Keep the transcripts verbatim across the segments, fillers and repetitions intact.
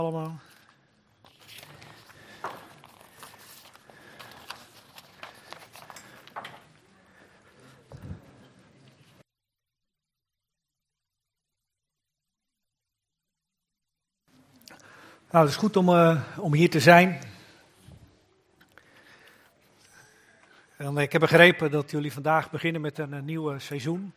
Allemaal. Nou, het is goed om, uh, om hier te zijn. En ik heb begrepen dat jullie vandaag beginnen met een, een nieuw seizoen.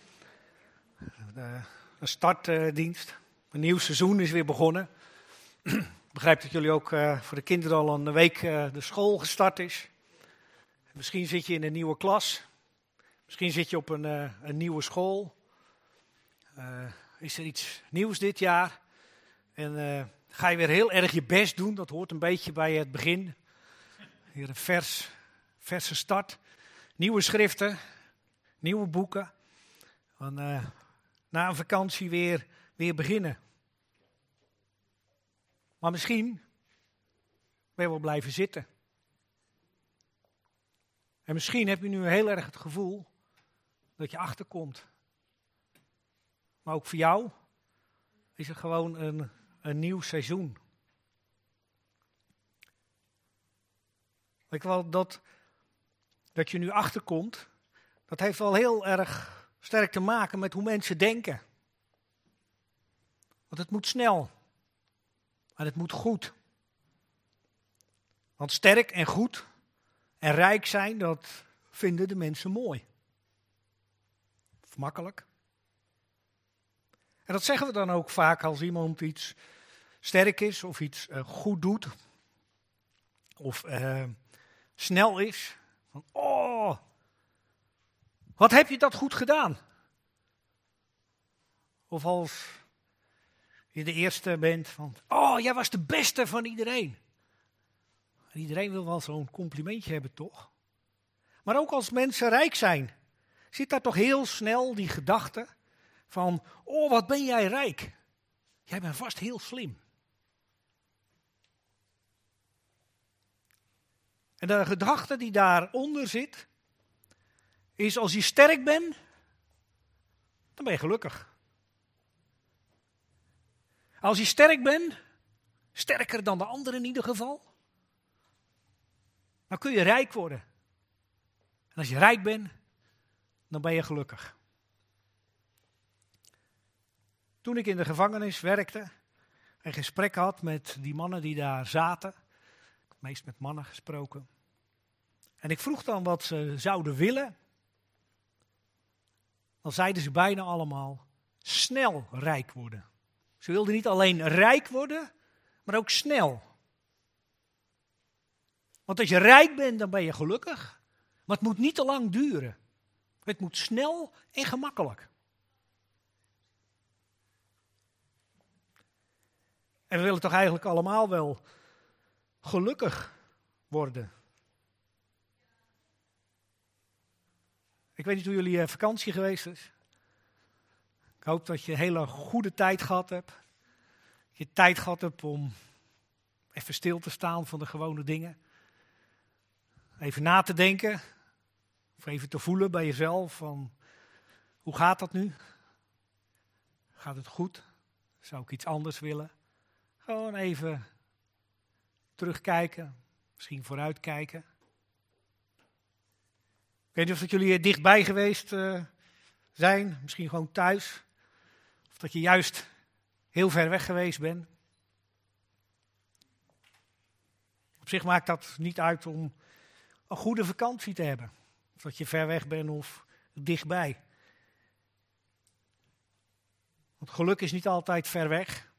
Uh, een startdienst. Een nieuw seizoen is weer begonnen. Ik begrijp dat jullie ook uh, voor de kinderen al een week uh, de school gestart is. Misschien zit je in een nieuwe klas. Misschien zit je op een, uh, een nieuwe school. Uh, is er iets nieuws dit jaar? En uh, ga je weer heel erg je best doen. Dat hoort een beetje bij het begin. Hier een vers, verse start. Nieuwe schriften. Nieuwe boeken. En, uh, na een vakantie weer, weer beginnen. Maar misschien ben je wel blijven zitten. En misschien heb je nu heel erg het gevoel dat je achterkomt. Maar ook voor jou is het gewoon een, een nieuw seizoen. Ik wel dat, dat je nu achterkomt, dat heeft wel heel erg sterk te maken met hoe mensen denken. Want het moet snel. En het moet goed. Want sterk en goed en rijk zijn, dat vinden de mensen mooi. Of makkelijk. En dat zeggen we dan ook vaak als iemand iets sterk is of iets uh, goed doet. Of uh, snel is. Van, oh, wat heb je dat goed gedaan? Of als je de eerste bent van, oh, jij was de beste van iedereen. En iedereen wil wel zo'n complimentje hebben, toch? Maar ook als mensen rijk zijn, zit daar toch heel snel die gedachte van, oh, wat ben jij rijk. Jij bent vast heel slim. En de gedachte die daaronder zit, is als je sterk bent, dan ben je gelukkig. Als je sterk bent, sterker dan de anderen in ieder geval, dan kun je rijk worden. En als je rijk bent, dan ben je gelukkig. Toen ik in de gevangenis werkte en gesprek had met die mannen die daar zaten, ik heb meest met mannen gesproken, en ik vroeg dan wat ze zouden willen, dan zeiden ze bijna allemaal snel rijk worden. Ze wilden niet alleen rijk worden, maar ook snel. Want als je rijk bent, dan ben je gelukkig. Maar het moet niet te lang duren. Het moet snel en gemakkelijk. En we willen toch eigenlijk allemaal wel gelukkig worden. Ik weet niet hoe jullie vakantie geweest is. Ik hoop dat je een hele goede tijd gehad hebt. Dat je tijd gehad hebt om even stil te staan van de gewone dingen. Even na te denken. Of even te voelen bij jezelf van, hoe gaat dat nu? Gaat het goed? Zou ik iets anders willen? Gewoon even terugkijken. Misschien vooruitkijken. Ik weet niet of dat jullie dichtbij geweest uh, zijn. Misschien gewoon thuis. Of dat je juist heel ver weg geweest bent. Op zich maakt dat niet uit om een goede vakantie te hebben. Of dat je ver weg bent of dichtbij. Want geluk is niet altijd ver weg.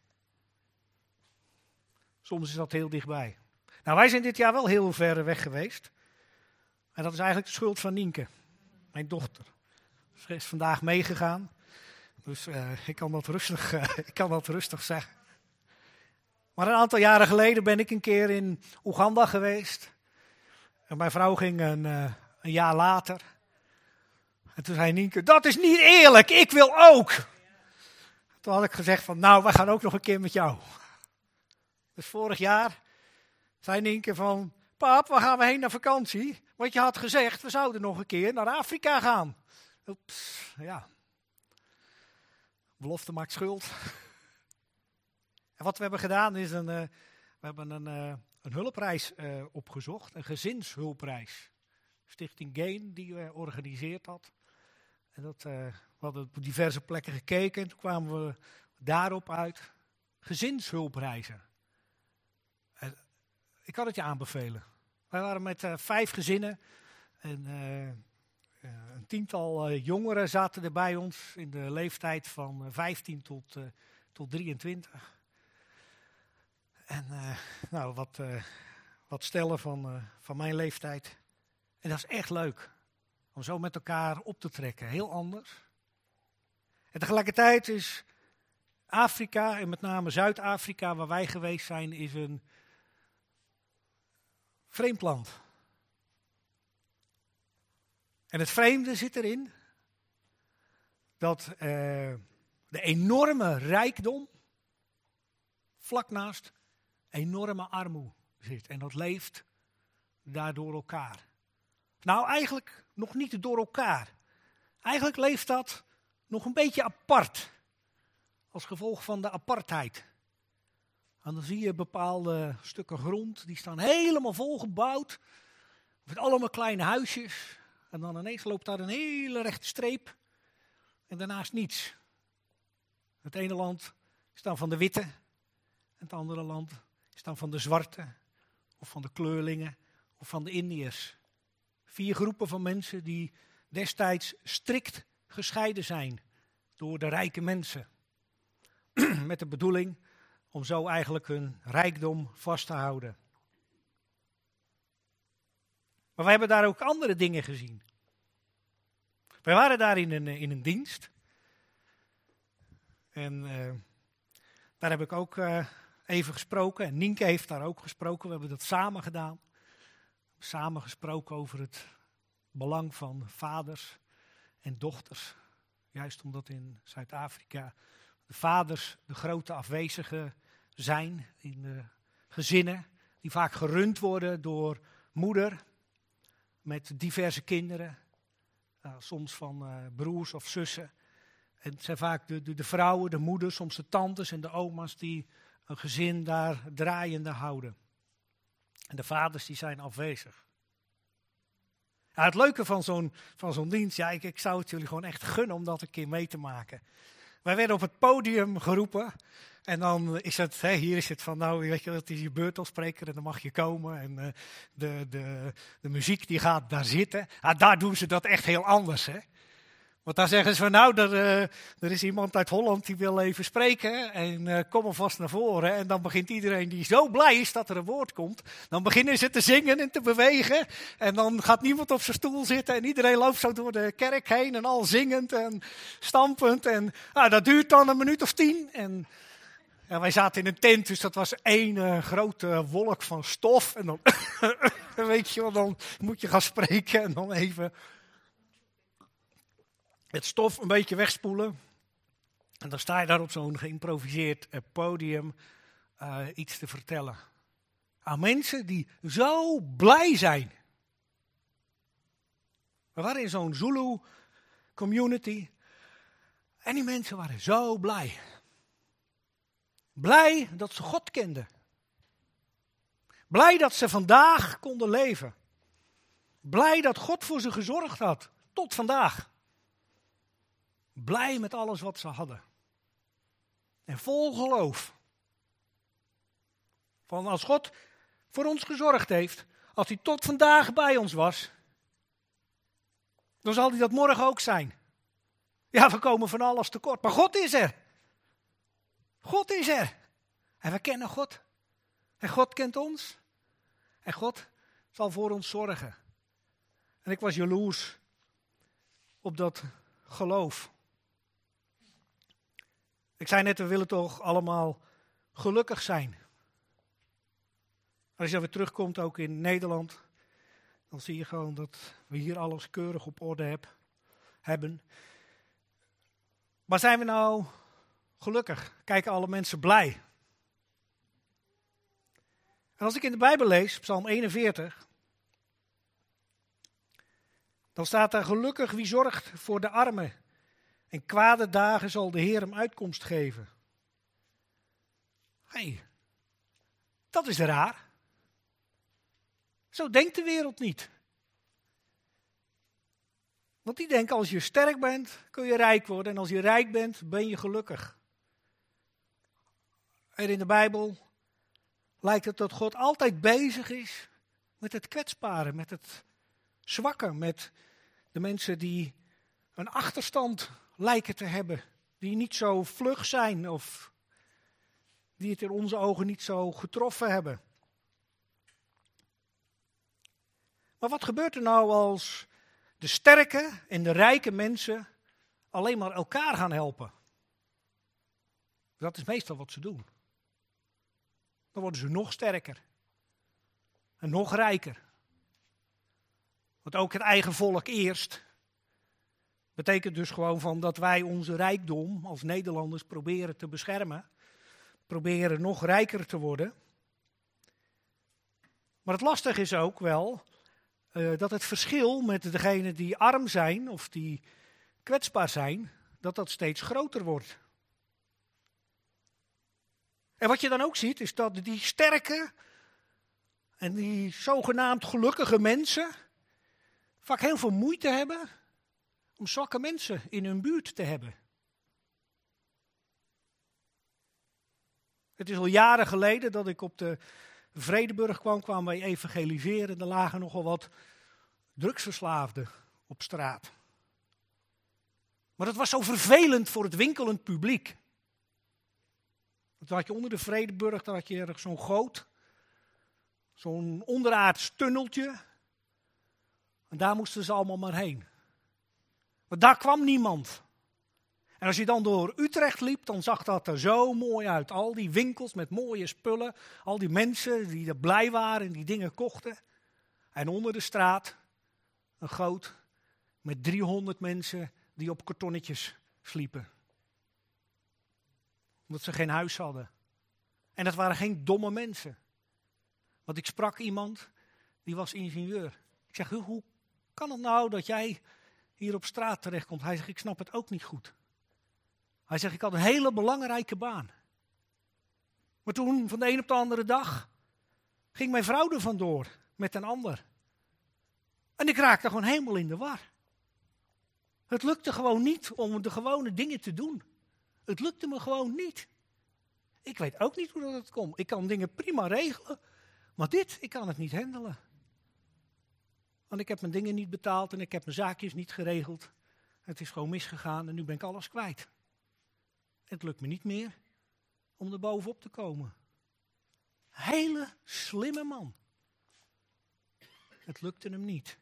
Soms is dat heel dichtbij. Nou, wij zijn dit jaar wel heel ver weg geweest. En dat is eigenlijk de schuld van Nienke, mijn dochter. Ze is vandaag meegegaan. Dus uh, ik, kan dat rustig, uh, ik kan dat rustig zeggen. Maar een aantal jaren geleden ben ik een keer in Oeganda geweest. En mijn vrouw ging een, uh, een jaar later. En toen zei Nienke, dat is niet eerlijk, ik wil ook. Toen had ik gezegd van, nou, we gaan ook nog een keer met jou. Dus vorig jaar zei Nienke van, pap, waar gaan we heen naar vakantie? Want je had gezegd, we zouden nog een keer naar Afrika gaan. Oeps, ja. Belofte maakt schuld. En wat we hebben gedaan is een, uh, we hebben een, uh, een hulpreis uh, opgezocht, een gezinshulpreis. Stichting Gain die uh, organiseert dat. En dat, uh, we hadden op diverse plekken gekeken en toen kwamen we daarop uit. Gezinshulpreizen. Uh, ik kan het je aanbevelen. Wij waren met uh, vijf gezinnen en uh, uh, een tiental uh, jongeren zaten er bij ons in de leeftijd van uh, vijftien tot, uh, tot drieëntwintig. En uh, nou, wat, uh, wat stellen van, uh, van mijn leeftijd. En dat is echt leuk. Om zo met elkaar op te trekken. Heel anders. En tegelijkertijd is Afrika, en met name Zuid-Afrika, waar wij geweest zijn, is een vreemd land. En het vreemde zit erin dat uh, de enorme rijkdom vlak naast enorme armoede zit. En dat leeft daar door elkaar. Nou, eigenlijk nog niet door elkaar. Eigenlijk leeft dat nog een beetje apart. Als gevolg van de apartheid. En dan zie je bepaalde stukken grond, die staan helemaal volgebouwd. Met allemaal kleine huisjes. En dan ineens loopt daar een hele rechte streep. En daarnaast niets. Het ene land is dan van de witte. En het andere land is dan van de zwarte. Of van de kleurlingen. Of van de Indiërs. Vier groepen van mensen die destijds strikt gescheiden zijn door de rijke mensen. Met de bedoeling om zo eigenlijk hun rijkdom vast te houden. Maar wij hebben daar ook andere dingen gezien. Wij waren daar in een, in een dienst. En uh, daar heb ik ook uh, even gesproken. En Nienke heeft daar ook gesproken. We hebben dat samen gedaan. Samen gesproken over het belang van vaders en dochters. Juist omdat in Zuid-Afrika de vaders de grote afwezigen zijn in de gezinnen. Die vaak gerund worden door moeder met diverse kinderen. Uh, soms van uh, broers of zussen. En het zijn vaak de, de, de vrouwen, de moeders, soms de tantes en de oma's die een gezin daar draaiende houden. En de vaders die zijn afwezig. Ja, het leuke van zo'n, van zo'n dienst, ja, ik, ik zou het jullie gewoon echt gunnen om dat een keer mee te maken. Wij werden op het podium geroepen. En dan is het, hè, hier is het van, nou, weet je, het is je beurt als spreker en dan mag je komen. En uh, de, de, de muziek die gaat daar zitten. Ja, daar doen ze dat echt heel anders, hè. Want daar zeggen ze van, nou, er, uh, er is iemand uit Holland die wil even spreken. En uh, kom alvast naar voren. En dan begint iedereen die zo blij is dat er een woord komt. Dan beginnen ze te zingen en te bewegen. En dan gaat niemand op zijn stoel zitten. En iedereen loopt zo door de kerk heen. En al zingend en stampend. En nou, dat duurt dan een minuut of tien. En ja, wij zaten in een tent, dus dat was één uh, grote wolk van stof. En dan, weet je wel, dan moet je gaan spreken. En dan even het stof een beetje wegspoelen. En dan sta je daar op zo'n geïmproviseerd uh, podium uh, iets te vertellen. Aan mensen die zo blij zijn. We waren in zo'n Zulu community. En die mensen waren zo blij. Blij dat ze God kenden. Blij dat ze vandaag konden leven. Blij dat God voor ze gezorgd had. Tot vandaag. Blij met alles wat ze hadden. En vol geloof. Van als God voor ons gezorgd heeft. Als hij tot vandaag bij ons was. Dan zal hij dat morgen ook zijn. Ja, we komen van alles tekort. Maar God is er. God is er. En we kennen God. En God kent ons. En God zal voor ons zorgen. En ik was jaloers op dat geloof. Ik zei net, we willen toch allemaal gelukkig zijn. Als je weer terugkomt, ook in Nederland, dan zie je gewoon dat we hier alles keurig op orde heb, hebben. Maar zijn we nou gelukkig? Kijken alle mensen blij? En als ik in de Bijbel lees, Psalm eenenveertig, dan staat daar: gelukkig wie zorgt voor de armen. En kwade dagen zal de Heer hem uitkomst geven. hey, dat is raar. Zo denkt de wereld niet. Want die denken, als je sterk bent, kun je rijk worden. En als je rijk bent, ben je gelukkig. En in de Bijbel lijkt het dat God altijd bezig is met het kwetsbare, met het zwakke, met de mensen die een achterstand lijken te hebben, die niet zo vlug zijn of die het in onze ogen niet zo getroffen hebben. Maar wat gebeurt er nou als de sterke en de rijke mensen alleen maar elkaar gaan helpen? Dat is meestal wat ze doen. Dan worden ze nog sterker. En nog rijker. Want ook het eigen volk eerst betekent dus gewoon van dat wij onze rijkdom als Nederlanders proberen te beschermen. Proberen nog rijker te worden. Maar het lastige is ook wel uh, dat het verschil met degenen die arm zijn of die kwetsbaar zijn, dat dat steeds groter wordt. En wat je dan ook ziet, is dat die sterke en die zogenaamd gelukkige mensen vaak heel veel moeite hebben om zwakke mensen in hun buurt te hebben. Het is al jaren geleden dat ik op de Vredenburg kwam, kwamen wij evangeliseren. Er lagen nogal wat drugsverslaafden op straat. Maar dat was zo vervelend voor het winkelend publiek. Dan had je onder de Vredenburg, daar had je ergens zo'n goot. Zo'n onderaards tunneltje. En daar moesten ze allemaal maar heen. Maar daar kwam niemand. En als je dan door Utrecht liep, dan zag dat er zo mooi uit. Al die winkels met mooie spullen. Al die mensen die er blij waren en die dingen kochten. En onder de straat een goot met driehonderd mensen die op kartonnetjes sliepen. Omdat ze geen huis hadden. En dat waren geen domme mensen. Want ik sprak iemand, die was ingenieur. Ik zeg, hoe kan het nou dat jij hier op straat terechtkomt? Hij zegt, ik snap het ook niet goed. Hij zegt, ik had een hele belangrijke baan. Maar toen, van de een op de andere dag, ging mijn vrouw er vandoor met een ander. En ik raakte gewoon helemaal in de war. Het lukte gewoon niet om de gewone dingen te doen. Het lukte me gewoon niet. Ik weet ook niet hoe dat komt. Ik kan dingen prima regelen, maar dit, ik kan het niet handelen. Want ik heb mijn dingen niet betaald en ik heb mijn zaakjes niet geregeld. Het is gewoon misgegaan en nu ben ik alles kwijt. Het lukt me niet meer om er bovenop te komen. Hele slimme man. Het lukte hem niet.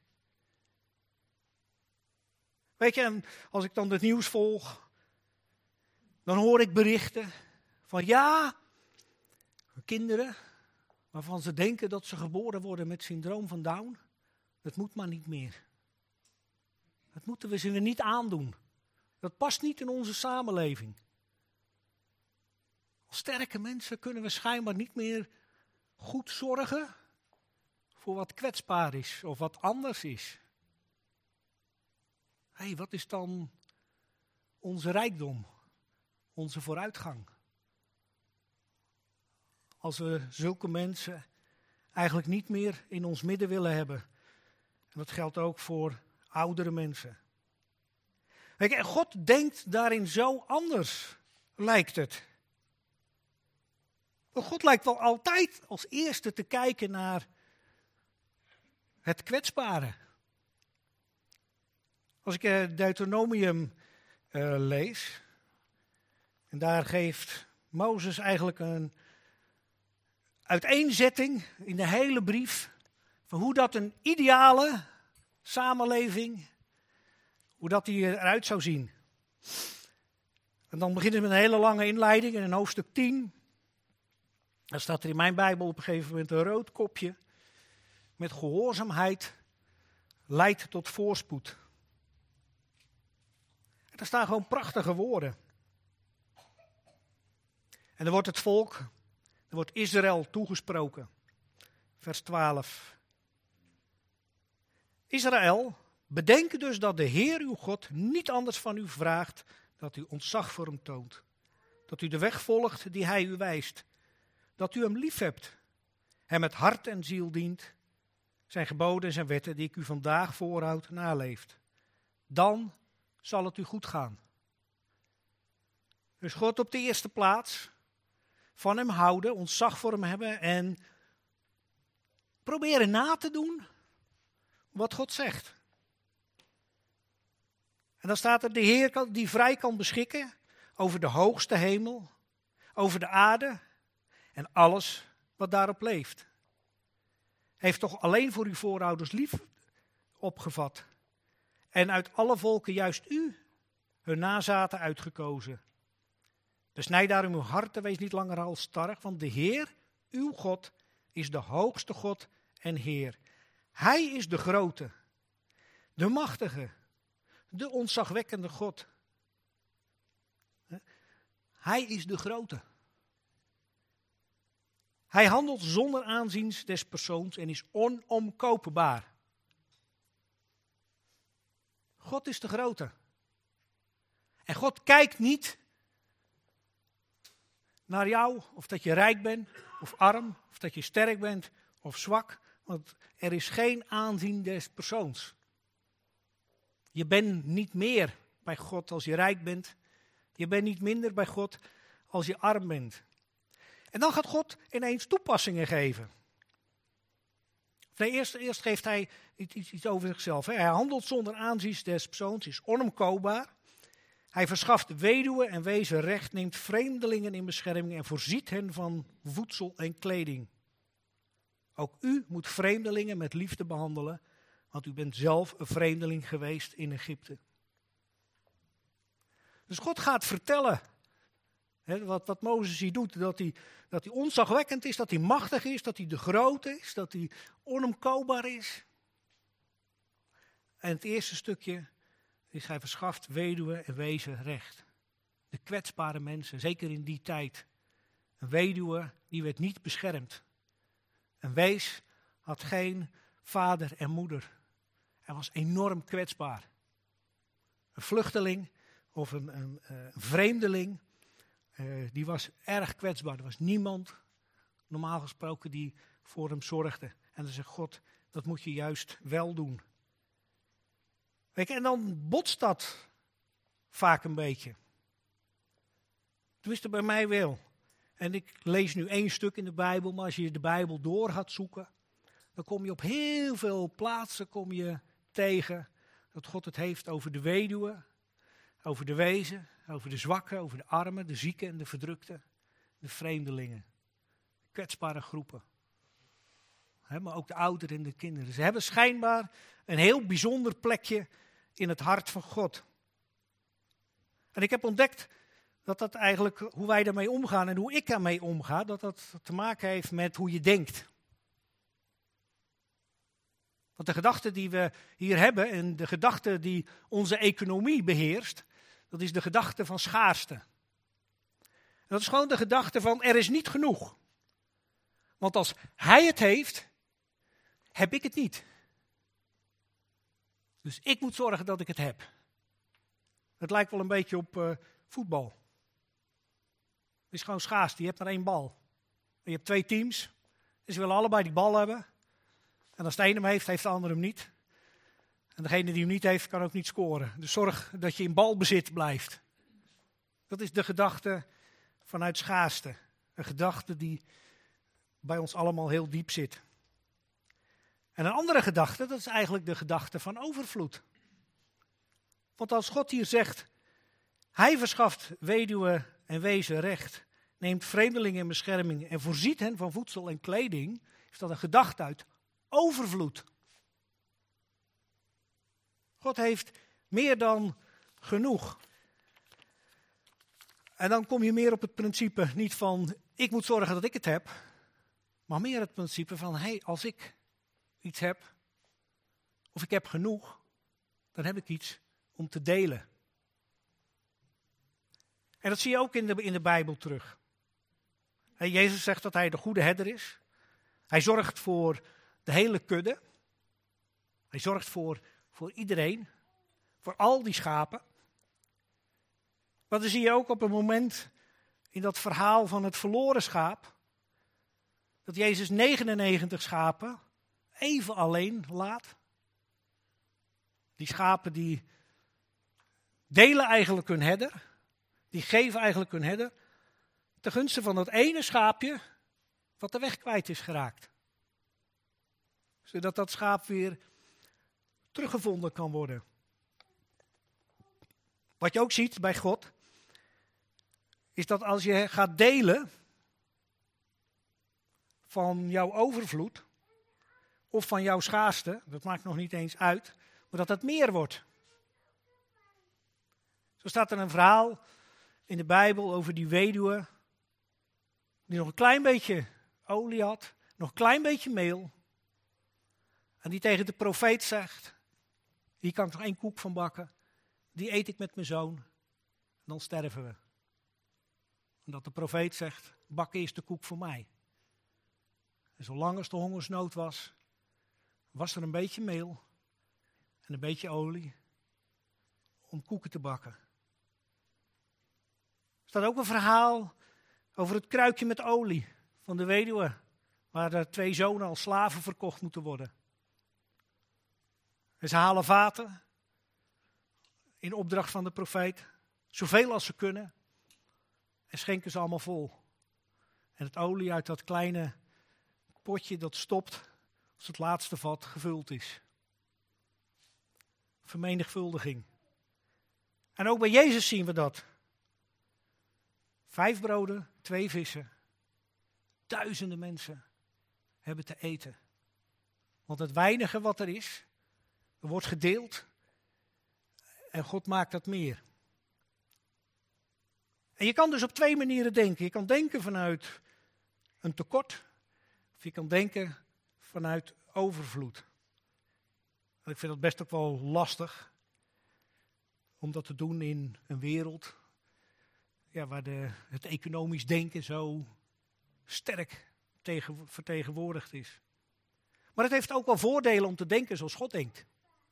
Weet je, als ik dan het nieuws volg, dan hoor ik berichten van ja, kinderen waarvan ze denken dat ze geboren worden met syndroom van Down, dat moet maar niet meer. Dat moeten we ze niet aandoen. Dat past niet in onze samenleving. Als sterke mensen kunnen we schijnbaar niet meer goed zorgen voor wat kwetsbaar is of wat anders is. Hé, hey, wat is dan onze rijkdom, onze vooruitgang? Als we zulke mensen eigenlijk niet meer in ons midden willen hebben. En dat geldt ook voor oudere mensen. Kijk, en God denkt daarin zo anders, lijkt het. Maar God lijkt wel altijd als eerste te kijken naar het kwetsbare. Als ik uh, Deuteronomium uh, lees, en daar geeft Mozes eigenlijk een uiteenzetting in de hele brief van hoe dat een ideale samenleving, hoe dat die eruit zou zien. En dan begint het met een hele lange inleiding in een hoofdstuk tien. Dan staat er in mijn Bijbel op een gegeven moment een rood kopje. Met gehoorzaamheid leidt tot voorspoed. En daar staan gewoon prachtige woorden. En er wordt het volk, er wordt Israël toegesproken. Vers twaalf. Israël, bedenk dus dat de Heer uw God niet anders van u vraagt dat u ontzag voor hem toont. Dat u de weg volgt die hij u wijst. dat u hem lief hebt, hem met hart en ziel dient, zijn geboden en zijn wetten die ik u vandaag voorhoud naleeft. Dan zal het u goed gaan. Dus God op de eerste plaats, van hem houden, ontzag voor hem hebben en proberen na te doen wat God zegt. En dan staat er de Heer die vrij kan beschikken over de hoogste hemel, over de aarde en alles wat daarop leeft. Hij heeft toch alleen voor uw voorouders lief opgevat en uit alle volken juist u, hun nazaten, uitgekozen. Besnijd daarom uw hart en wees niet langer halsstarrig, want de Heer, uw God, is de hoogste God en Heer. Hij is de grote, de machtige, de ontzagwekkende God. Hij is de grote. Hij handelt zonder aanzien des persoons en is onomkoopbaar. God is de grote. En God kijkt niet naar jou, of dat je rijk bent, of arm, of dat je sterk bent, of zwak. Want er is geen aanzien des persoons. Je bent niet meer bij God als je rijk bent. Je bent niet minder bij God als je arm bent. En dan gaat God ineens toepassingen geven. Nee, eerst, eerst geeft hij iets, iets over zichzelf. Hè. Hij handelt zonder aanzien des persoons, is onomkoopbaar. Hij verschaft weduwen en wezen recht, neemt vreemdelingen in bescherming en voorziet hen van voedsel en kleding. Ook u moet vreemdelingen met liefde behandelen, want u bent zelf een vreemdeling geweest in Egypte. Dus God gaat vertellen, hè, wat, wat Mozes hier doet, dat hij, dat hij ontzagwekkend is, dat hij machtig is, dat hij de grote is, dat hij onomkoopbaar is. En het eerste stukje is hij verschaft weduwen en wezen recht. De kwetsbare mensen, zeker in die tijd. Een weduwe die werd niet beschermd. Een wees had geen vader en moeder. Hij was enorm kwetsbaar. Een vluchteling of een, een, een vreemdeling, uh, die was erg kwetsbaar. Er was niemand, normaal gesproken, die voor hem zorgde. En dan zegt God, dat moet je juist wel doen. Kijk, en dan botst dat vaak een beetje. Tenminste bij mij wel. En ik lees nu één stuk in de Bijbel, maar als je de Bijbel door gaat zoeken, dan kom je op heel veel plaatsen kom je tegen dat God het heeft over de weduwe, over de wezen, over de zwakken, over de armen, de zieken en de verdrukten, de vreemdelingen, kwetsbare groepen. He, maar ook de ouderen en de kinderen. Ze hebben schijnbaar een heel bijzonder plekje in het hart van God. En ik heb ontdekt dat dat eigenlijk, hoe wij daarmee omgaan en hoe ik daarmee omga, dat dat te maken heeft met hoe je denkt. Want de gedachte die we hier hebben en de gedachte die onze economie beheerst, dat is de gedachte van schaarste. En dat is gewoon de gedachte van er is niet genoeg. Want als hij het heeft, heb ik het niet. Dus ik moet zorgen dat ik het heb. Het lijkt wel een beetje op uh, voetbal. Het is gewoon schaars, je hebt maar één bal. En je hebt twee teams, dus ze willen allebei die bal hebben. En als de ene hem heeft, heeft de andere hem niet. En degene die hem niet heeft, kan ook niet scoren. Dus zorg dat je in balbezit blijft. Dat is de gedachte vanuit schaarste. Een gedachte die bij ons allemaal heel diep zit. En een andere gedachte, dat is eigenlijk de gedachte van overvloed. Want als God hier zegt, hij verschaft weduwen en wezen recht, neemt vreemdelingen in bescherming en voorziet hen van voedsel en kleding, is dat een gedachte uit overvloed. God heeft meer dan genoeg. En dan kom je meer op het principe niet van, ik moet zorgen dat ik het heb, maar meer het principe van, hé, hey, als ik iets heb, of ik heb genoeg, dan heb ik iets om te delen. En dat zie je ook in de, in de Bijbel terug. He, Jezus zegt dat hij de goede herder is. Hij zorgt voor de hele kudde. Hij zorgt voor, voor iedereen. Voor al die schapen. Maar dan zie je ook op een moment in dat verhaal van het verloren schaap, dat Jezus negenennegentig schapen even alleen laat. Die schapen die delen eigenlijk hun herder. Die geven eigenlijk hun herder. Ten gunste van dat ene schaapje wat de weg kwijt is geraakt. Zodat dat schaap weer teruggevonden kan worden. Wat je ook ziet bij God, is dat als je gaat delen van jouw overvloed, of van jouw schaarste, dat maakt nog niet eens uit, maar dat het meer wordt. Zo staat er een verhaal in de Bijbel over die weduwe, die nog een klein beetje olie had, nog een klein beetje meel, en die tegen de profeet zegt, hier kan ik nog één koek van bakken, die eet ik met mijn zoon, en dan sterven we. En dat de profeet zegt, bak eerst de koek voor mij. En zolang als de hongersnood was, was er een beetje meel en een beetje olie om koeken te bakken. Er staat ook een verhaal over het kruikje met olie van de weduwe, waar de twee zonen als slaven verkocht moeten worden. En ze halen vaten in opdracht van de profeet, zoveel als ze kunnen, en schenken ze allemaal vol. En het olie uit dat kleine potje dat stopt als het laatste vat gevuld is. Vermenigvuldiging. En ook bij Jezus zien we dat. Vijf broden, twee vissen. Duizenden mensen hebben te eten. Want het weinige wat er is, er wordt gedeeld. En God maakt dat meer. En je kan dus op twee manieren denken. Je kan denken vanuit een tekort. Of je kan denken vanuit overvloed. En ik vind dat best ook wel lastig. Om dat te doen in een wereld. Ja, waar de, het economisch denken zo sterk tegen, vertegenwoordigd is. Maar het heeft ook wel voordelen om te denken zoals God denkt.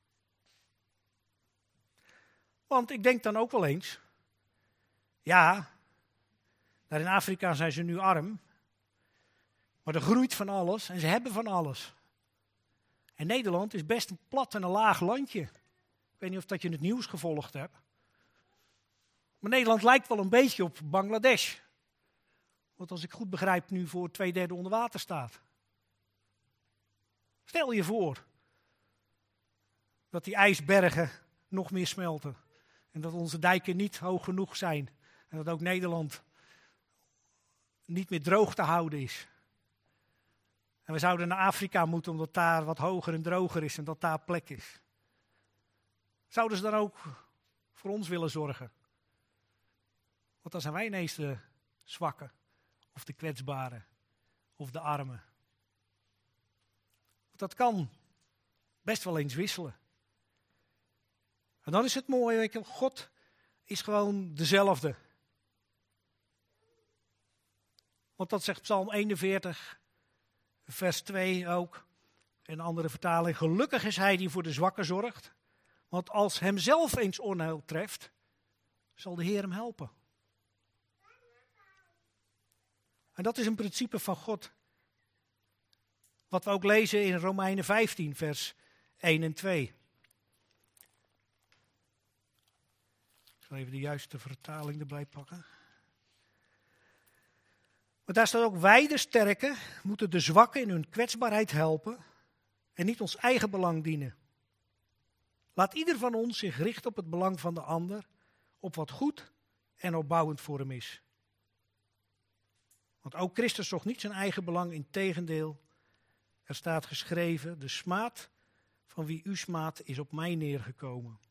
Want ik denk dan ook wel eens. Ja, daar in Afrika zijn ze nu arm. Maar er groeit van alles en ze hebben van alles. En Nederland is best een plat en een laag landje. Ik weet niet of dat je het nieuws gevolgd hebt. Maar Nederland lijkt wel een beetje op Bangladesh. Wat als ik goed begrijp nu voor twee derde onder water staat. Stel je voor dat die ijsbergen nog meer smelten. En dat onze dijken niet hoog genoeg zijn. En dat ook Nederland niet meer droog te houden is. En we zouden naar Afrika moeten omdat daar wat hoger en droger is en dat daar plek is. Zouden ze dan ook voor ons willen zorgen? Want dan zijn wij ineens de zwakken, of de kwetsbaren, of de armen. Dat kan best wel eens wisselen. En dan is het mooi, weet je, God is gewoon dezelfde. Want dat zegt Psalm eenenveertig, vers twee ook. In een andere vertaling, gelukkig is hij die voor de zwakken zorgt. Want als hemzelf eens onheil treft, zal de Heer hem helpen. En dat is een principe van God. Wat we ook lezen in Romeinen vijftien, vers één en twee. Ik zal even de juiste vertaling erbij pakken. Maar daar staat ook, wij de sterken moeten de zwakken in hun kwetsbaarheid helpen en niet ons eigen belang dienen. Laat ieder van ons zich richten op het belang van de ander, op wat goed en opbouwend voor hem is. Want ook Christus zocht niet zijn eigen belang, integendeel. Er staat geschreven, de smaad van wie u smaadt is op mij neergekomen.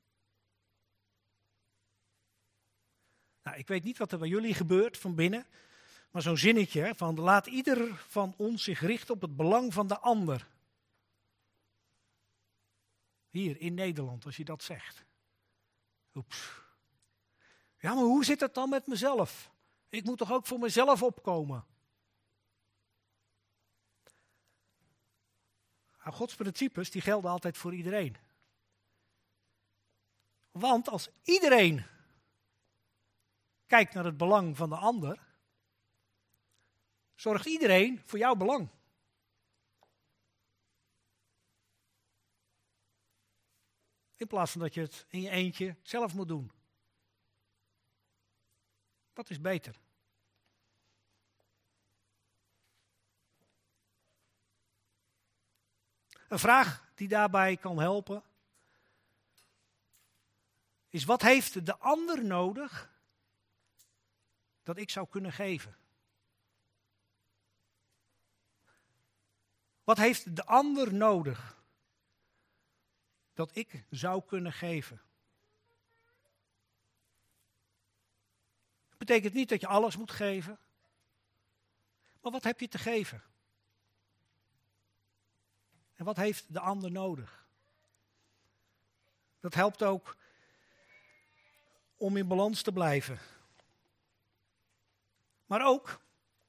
Nou, ik weet niet wat er bij jullie gebeurt van binnen, maar zo'n zinnetje van laat ieder van ons zich richten op het belang van de ander. Hier in Nederland, als je dat zegt. Oeps. Ja, maar hoe zit het dan met mezelf? Ik moet toch ook voor mezelf opkomen? Nou, Gods principes die gelden altijd voor iedereen. Want als iedereen kijkt naar het belang van de ander, zorgt iedereen voor jouw belang. In plaats van dat je het in je eentje zelf moet doen. Dat is beter. Een vraag die daarbij kan helpen is: wat heeft de ander nodig dat ik zou kunnen geven? Wat heeft de ander nodig dat ik zou kunnen geven? Dat betekent niet dat je alles moet geven, maar wat heb je te geven? En wat heeft de ander nodig? Dat helpt ook om in balans te blijven. Maar ook,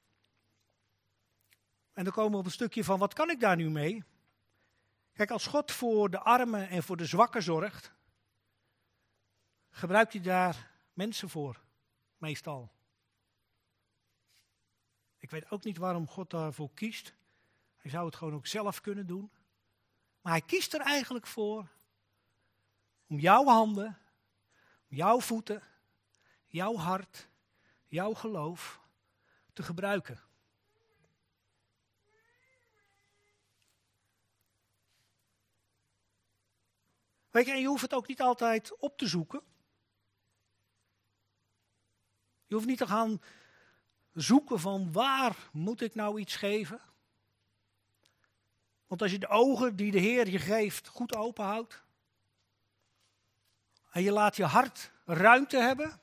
en dan komen we op een stukje van, wat kan ik daar nu mee? Kijk, als God voor de armen en voor de zwakken zorgt, gebruikt hij daar mensen voor, meestal. Ik weet ook niet waarom God daarvoor kiest. Hij zou het gewoon ook zelf kunnen doen. Maar hij kiest er eigenlijk voor om jouw handen, jouw voeten, jouw hart, jouw geloof te gebruiken. Weet je, en je hoeft het ook niet altijd op te zoeken. Je hoeft niet te gaan zoeken van waar moet ik nou iets geven. Want als je de ogen die de Heer je geeft goed open houdt. En je laat je hart ruimte hebben.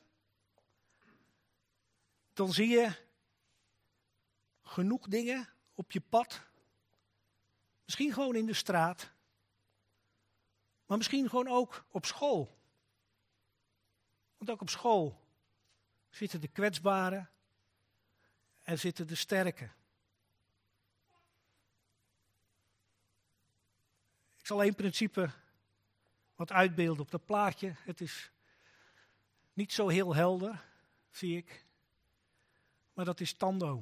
Dan zie je genoeg dingen op je pad. Misschien gewoon in de straat. Maar misschien gewoon ook op school. Want ook op school zitten de kwetsbaren en zitten de sterken. Ik zal één principe wat uitbeelden op dat plaatje. Het is niet zo heel helder, zie ik. Maar dat is Tando.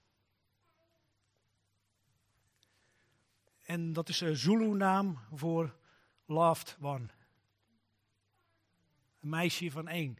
En dat is een Zulu-naam voor loved one. Een meisje van één.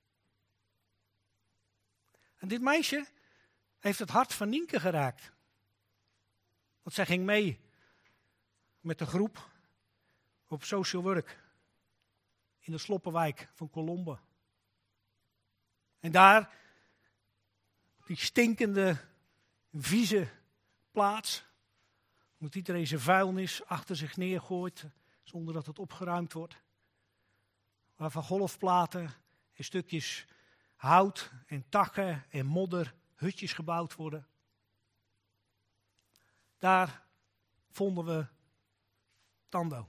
En dit meisje heeft het hart van Nienke geraakt. Want zij ging mee met de groep op social work in de Sloppenwijk van Colombe. En daar, die stinkende, vieze plaats, moet iedereen zijn vuilnis achter zich neergooit, zonder dat het opgeruimd wordt. Waar van golfplaten en stukjes hout en takken en modder hutjes gebouwd worden. Daar vonden we Tando.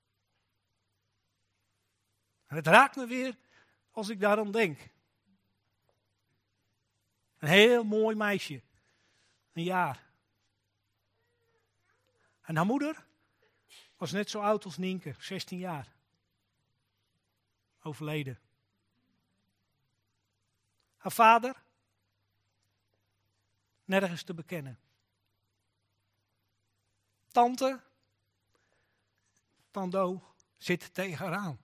En het raakt me weer als ik daaraan denk. Een heel mooi meisje. Een jaar. En haar moeder was net zo oud als Nienke, zestien jaar. Overleden. Haar vader, nergens te bekennen. Tante, Tando, zit tegen haar aan.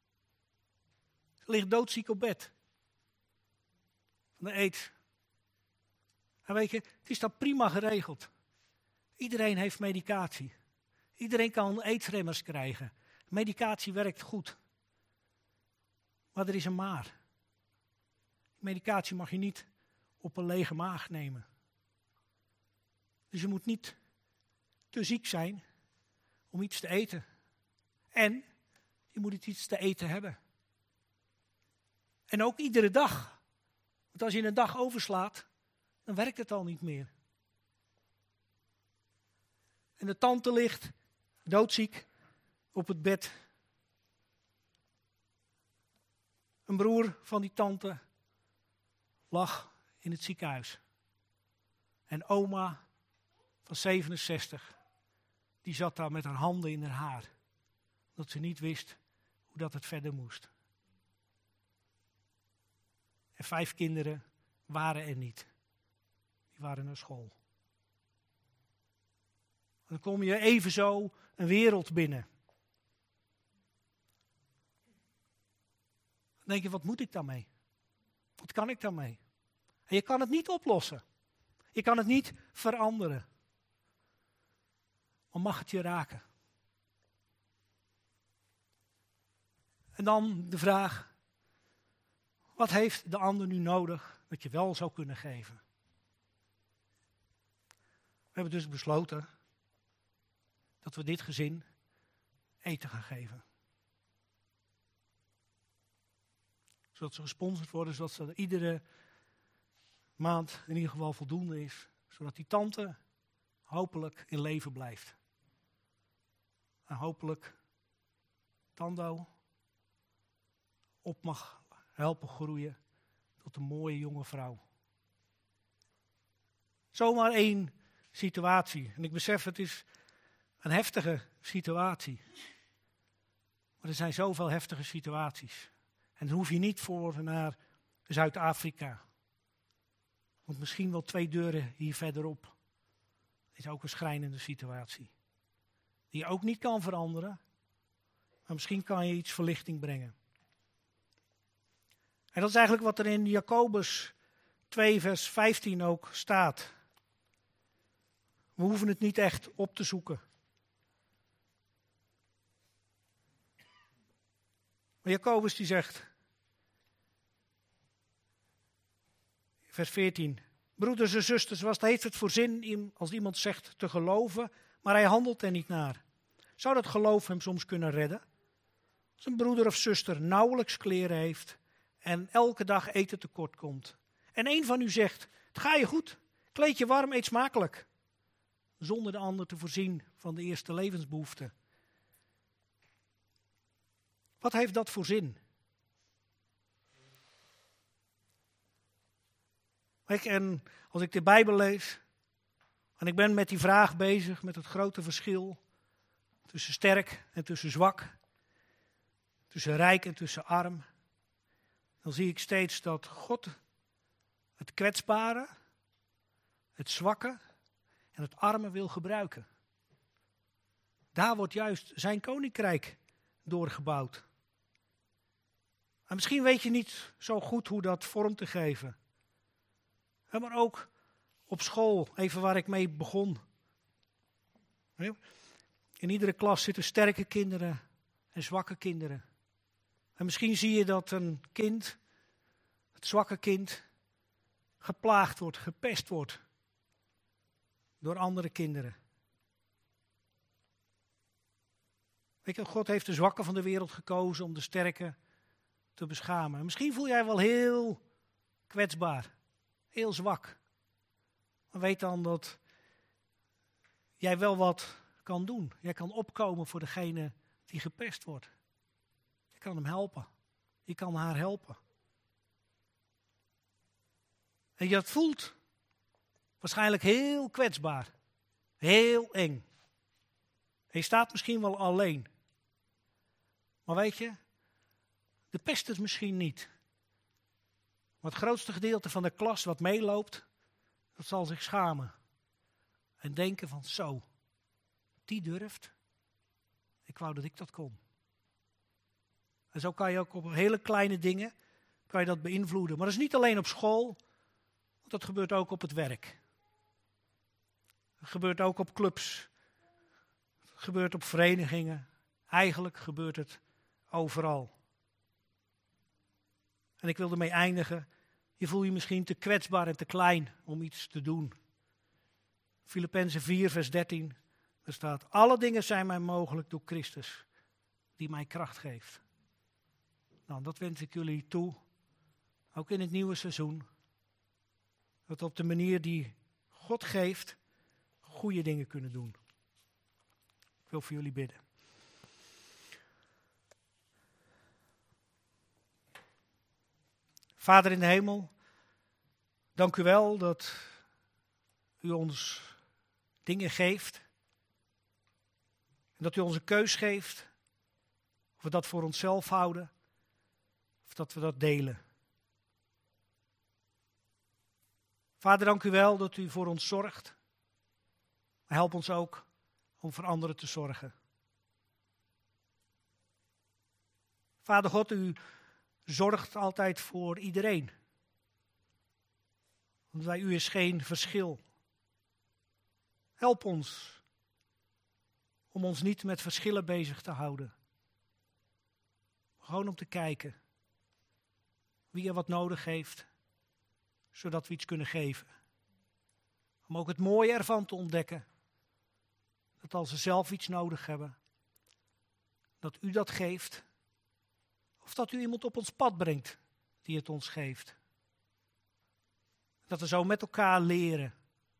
Ze ligt doodziek op bed. Van de aids. En weet je, het is dan prima geregeld. Iedereen heeft medicatie. Iedereen kan aidsremmers krijgen. Medicatie werkt goed. Maar er is een maar. Medicatie mag je niet op een lege maag nemen. Dus je moet niet te ziek zijn om iets te eten. En je moet iets te eten hebben. En ook iedere dag. Want als je een dag overslaat, dan werkt het al niet meer. En de tante ligt doodziek op het bed. Een broer van die tante lag in het ziekenhuis. En oma van zevenenzestig, die zat daar met haar handen in haar haar. Omdat ze niet wist hoe dat het verder moest. En vijf kinderen waren er niet. Die die waren naar school. Dan kom je even zo een wereld binnen. Dan denk je, wat moet ik daarmee? Wat kan ik daarmee? En je kan het niet oplossen. Je kan het niet veranderen. Maar mag het je raken? En dan de vraag, wat heeft de ander nu nodig dat je wel zou kunnen geven? We hebben dus besloten dat we dit gezin eten gaan geven. Zodat ze gesponsord worden, zodat ze iedere maand in ieder geval voldoende is. Zodat die tante hopelijk in leven blijft. En hopelijk Tando op mag helpen groeien tot een mooie jonge vrouw. Zomaar één situatie. En ik besef, het is een heftige situatie. Maar er zijn zoveel heftige situaties. En dan hoef je niet voor naar Zuid-Afrika. Want misschien wel twee deuren hier verderop is ook een schrijnende situatie. Die je ook niet kan veranderen. Maar misschien kan je iets verlichting brengen. En dat is eigenlijk wat er in Jacobus twee vers vijftien ook staat. We hoeven het niet echt op te zoeken. Maar Jacobus die zegt, vers veertien. Broeders en zusters, wat heeft het voor zin als iemand zegt te geloven, maar hij handelt er niet naar? Zou dat geloof hem soms kunnen redden? Als een broeder of zuster nauwelijks kleren heeft en elke dag eten tekort komt. En een van u zegt, het gaat je goed, kleed je warm, eet smakelijk. Zonder de ander te voorzien van de eerste levensbehoeften. Wat heeft dat voor zin? Kijk, en als ik de Bijbel lees, en ik ben met die vraag bezig, met het grote verschil tussen sterk en tussen zwak, tussen rijk en tussen arm, dan zie ik steeds dat God het kwetsbare, het zwakke en het arme wil gebruiken. Daar wordt juist zijn koninkrijk doorgebouwd. En misschien weet je niet zo goed hoe dat vorm te geven. Maar ook op school, even waar ik mee begon. In iedere klas zitten sterke kinderen en zwakke kinderen. En misschien zie je dat een kind, het zwakke kind, geplaagd wordt, gepest wordt door andere kinderen. Weet je, God heeft de zwakken van de wereld gekozen om de sterke te beschamen. En misschien voel jij wel heel kwetsbaar, heel zwak. Maar weet dan dat jij wel wat kan doen. Jij kan opkomen voor degene die gepest wordt. Je kan hem helpen. Je kan haar helpen. En je voelt waarschijnlijk heel kwetsbaar. Heel eng. En je staat misschien wel alleen. Maar weet je, de pesters misschien niet. Maar het grootste gedeelte van de klas wat meeloopt, dat zal zich schamen. En denken van zo, die durft. Ik wou dat ik dat kon. En zo kan je ook op hele kleine dingen, kan je dat beïnvloeden. Maar dat is niet alleen op school, want dat gebeurt ook op het werk. Het gebeurt ook op clubs. Het gebeurt op verenigingen. Eigenlijk gebeurt het overal. En ik wil ermee eindigen. Je voelt je misschien te kwetsbaar en te klein om iets te doen. Filippenzen vier vers dertien. Er staat, alle dingen zijn mij mogelijk door Christus, die mij kracht geeft. Nou, dat wens ik jullie toe. Ook in het nieuwe seizoen. Dat op de manier die God geeft, goede dingen kunnen doen. Ik wil voor jullie bidden. Vader in de hemel, dank u wel dat u ons dingen geeft. En dat u ons een keus geeft. Of we dat voor onszelf houden. Of dat we dat delen. Vader, dank u wel dat u voor ons zorgt. Help ons ook om voor anderen te zorgen. Vader God, u zorgt altijd voor iedereen. Want bij u is geen verschil. Help ons om ons niet met verschillen bezig te houden. Gewoon om te kijken wie er wat nodig heeft, zodat we iets kunnen geven. Om ook het mooie ervan te ontdekken. Dat als ze zelf iets nodig hebben, dat u dat geeft. Of dat u iemand op ons pad brengt die het ons geeft. Dat we zo met elkaar leren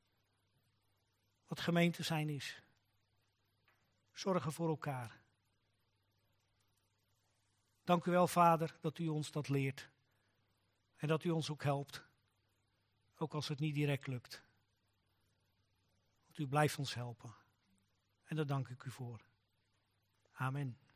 wat gemeente zijn is. Zorgen voor elkaar. Dank u wel, Vader, dat u ons dat leert. En dat u ons ook helpt. Ook als het niet direct lukt. Want u blijft ons helpen. En daar dank ik u voor. Amen.